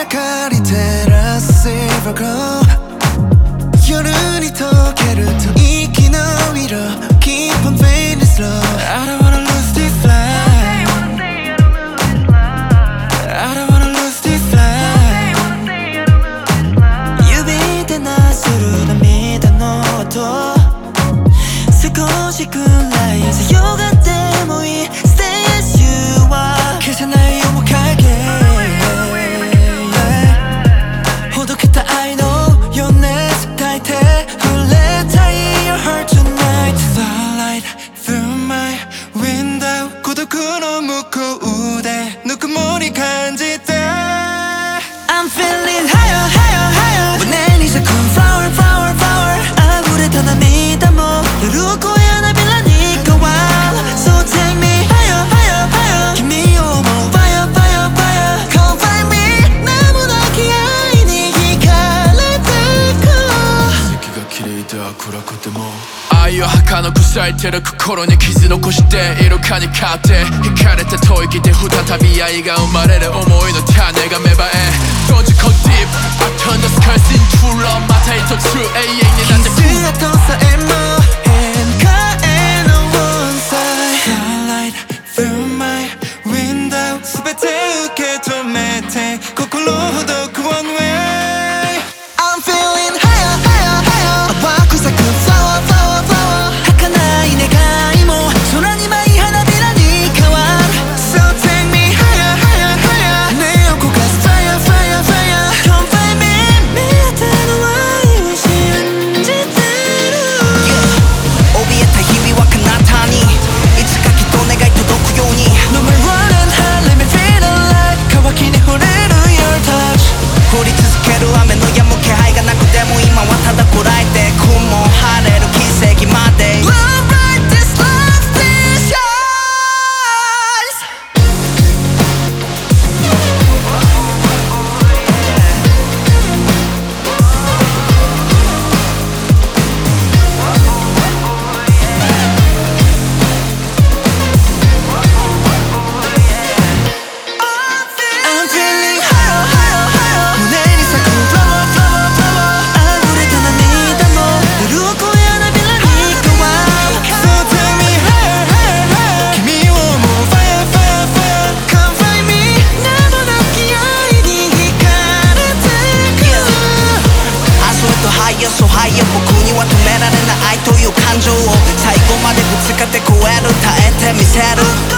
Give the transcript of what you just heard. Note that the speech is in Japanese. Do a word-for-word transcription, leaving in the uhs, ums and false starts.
かり照らす Silver Glow 夜に溶けると息の色 Keep on fading slow I don't wanna lose this life I don't wanna lose this life 指でなする涙の音少しくらい強がってもいい Stay as you are 消せない面影ほどけた愛の余熱抱いて触れたい Your heart tonight Starlight through my window 孤独の向こうでぬくもり感じて I'm feeling higher higher higher 胸に咲く flower flower flower 溢れた涙も夜越え花びらに変わる So take me higher higher higher 君を思う fire fire fire Come find me 名もなき愛に惹かれてく息が切れては暗くても愛を儚く咲いてる心に傷残してイルカに勝って惹かれた吐息で再び愛が生まれる思いの種が芽生え Don't you go deep I turn the skies into true love また一つ永遠になってく傷跡さえも変化への one side Starlight through my window 全て受け止めて心ほどく one way I'm feeling higher higher higher 淡く咲く flower flower flower 儚い願いも空に舞い花びらに変わる So take me higher higher higher 目を焦がす fire fire fire Come find me 目当ての愛を信じてる yeah 怯えた日々は彼方にいつかきっと願い届くように No my run and hide let me feel alive 乾きに触れる your touch 降り続ける雨の止む気配がなくても今はただこらえて雲晴れる奇跡まで Love like this love this yours I'm feeling higher higher higher 胸に咲く flower flower flower 溢れた涙も夜を越え花びらに変わる So take me higher higher higher 君を思う fire fire fire Come find me 名もなき愛に惹かれてく I swear to higher so higher 僕には止められない愛という感情を最後までぶつかって超える耐えてみせる